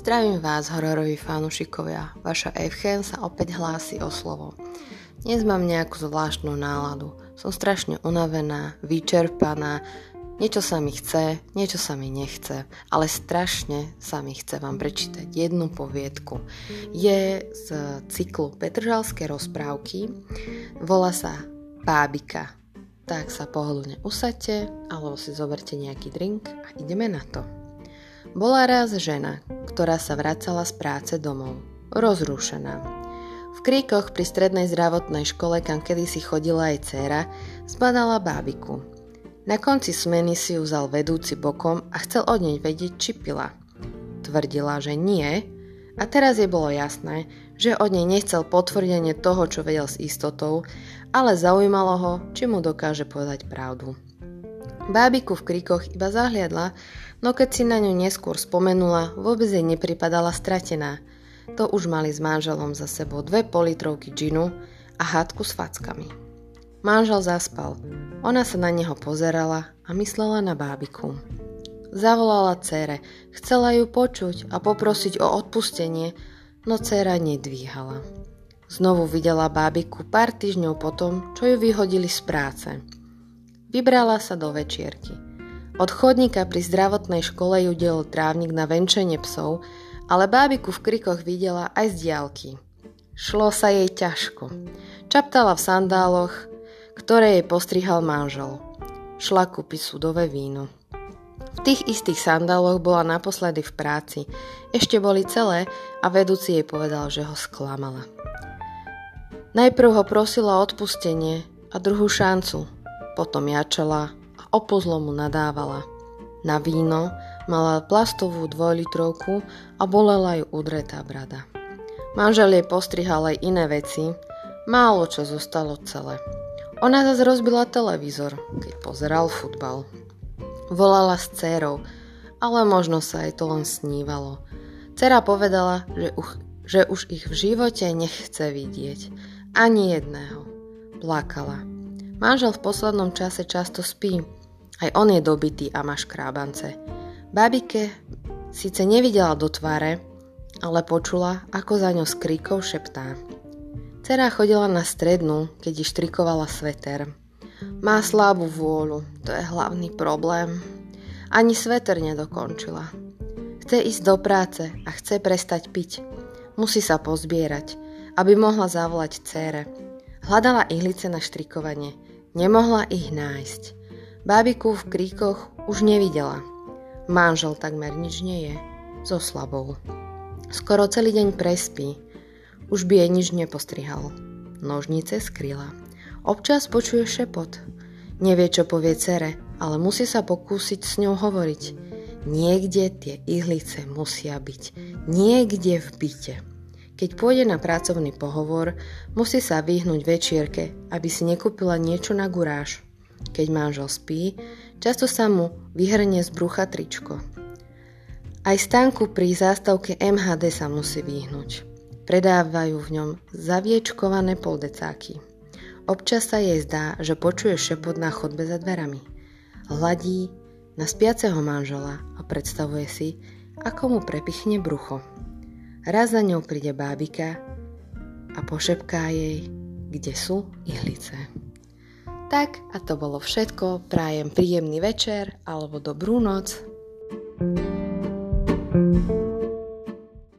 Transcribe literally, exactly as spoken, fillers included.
Zdravím vás, hororoví fanúšikovia. Vaša Evchen sa opäť hlási o slovo. Dnes mám nejakú zvláštnu náladu. Som strašne unavená, vyčerpaná. Niečo sa mi chce, niečo sa mi nechce. Ale strašne sa mi chce vám prečítať jednu poviedku. Je z cyklu Petržalské rozprávky. Volá sa Bábika. Tak sa pohodlne usaďte, alebo si zoberte nejaký drink a ideme na to. Bola raz žena, ktorá sa vracala z práce domov, rozrušená. V kríkoch pri strednej zdravotnej škole, kam kedysi chodila jej dcéra, zbadala bábiku. Na konci smeny si ju vzal vedúci bokom a chcel od nej vedieť, či pila. Tvrdila, že nie, a teraz jej bolo jasné, že od nej nechcel potvrdenie toho, čo vedel s istotou, ale zaujímalo ho, či mu dokáže povedať pravdu. Bábiku v kríkoch iba zahliadla, no keď si na ňu neskôr spomenula, vôbec jej nepripadala stratená. To už mali s manželom za sebou dve politrovky džinu a hádku s fackami. Manžel zaspal, ona sa na neho pozerala a myslela na bábiku. Zavolala dcére, chcela ju počuť a poprosiť o odpustenie, no dcéra nedvíhala. Znovu videla bábiku pár týždňov potom, čo ju vyhodili z práce. Vybrala sa do večierky. Od chodníka pri zdravotnej škole ju delil trávnik na venčenie psov, ale bábiku v krikoch videla aj z diaľky. Šlo sa jej ťažko. Čaptala v sandáloch, ktoré jej postrihal manžel. Šla kúpiť sudové víno. V tých istých sandáloch bola naposledy v práci. Ešte boli celé a vedúci jej povedal, že ho sklamala. Najprv ho prosila o odpustenie a druhú šancu. Potom jačala a opozlo mu nadávala. Na víno mala plastovú dvojlitrovku a bolela ju udretá brada. Manžel jej postrihal aj iné veci, málo čo zostalo celé. Ona zase rozbila televízor, keď pozeral futbal. Volala s dcérou, ale možno sa jej to len snívalo. Dcéra povedala, že, uch, že už ich v živote nechce vidieť. Ani jedného. Plakala. Manžel v poslednom čase často spí. Aj on je dobitý a má škrábance. Bábike síce nevidela do tváre, ale počula, ako za ňou s kríkou šeptá. Dcera chodila na strednú, keď ji štrikovala sveter. Má slabú vôľu, to je hlavný problém. Ani sveter nedokončila. Chce ísť do práce a chce prestať piť. Musí sa pozbierať, aby mohla zavolať dcére. Hľadala ihlice na štrikovanie. Nemohla ich nájsť. Bábiku v kríkoch už nevidela. Manžel takmer nič nie je. So slabou. Skoro celý deň prespí. Už by jej nič nepostrihal. Nožnice skryla. Občas počuje šepot. Nevie, čo povie dcere, ale musí sa pokúsiť s ňou hovoriť. Niekde tie ihlice musia byť. Niekde v byte. Keď pôjde na pracovný pohovor, musí sa vyhnúť večierke, aby si nekúpila niečo na guráž. Keď manžel spí, často sa mu vyhrnie z brucha tričko. Aj stánku pri zástavke em há dé sa musí vyhnúť. Predávajú v ňom zaviečkované poldecáky. Občas sa jej zdá, že počuje šepot na chodbe za dverami. Hladí na spiaceho manžela a predstavuje si, ako mu prepichne brucho. Raz za ňou príde bábika a pošepká jej, kde sú ihlice. Tak a to bolo všetko. Prajem príjemný večer alebo dobrú noc.